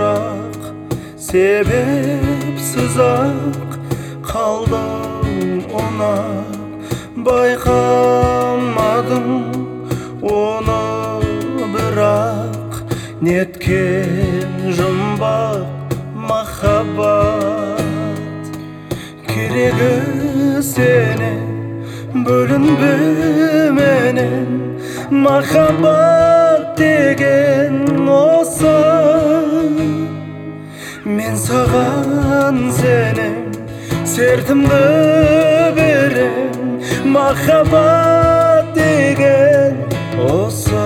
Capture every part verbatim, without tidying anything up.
Бірақ себепсіз ақ қалдым ұнап, байқамадым оны бірақ неткен жұмбақ махаббат. Керегі сенен бөлінбе менен, махаббат деген осы. Мен саған сенем, сертімді берем, махаббат деген осы.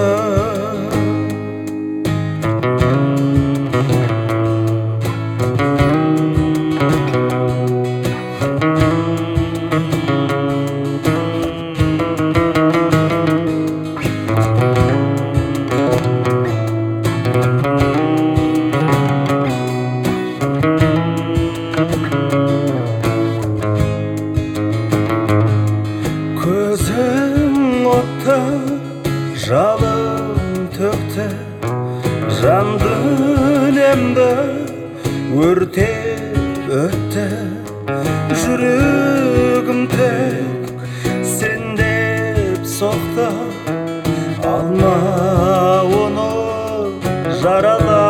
Көзің отты, жалын төкті, жан дүниемді өртеп өтті. Жүрегім тек сен деп соқты, алма оны жаралап.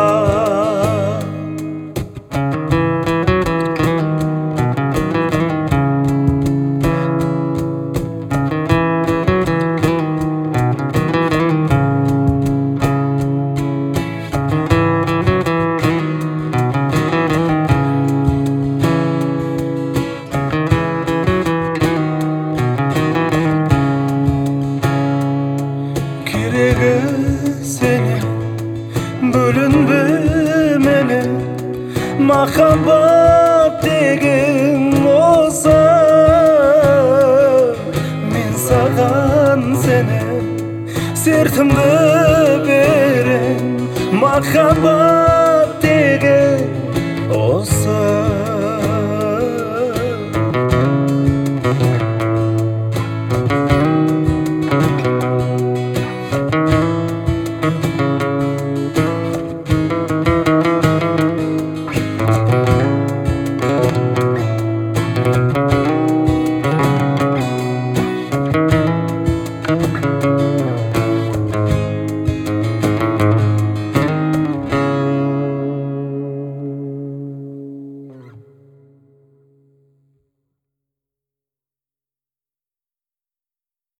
Керегі сенен бөлінбе менен, махаббат деген осы. Мен саған сенем, сертімді берем, махаббат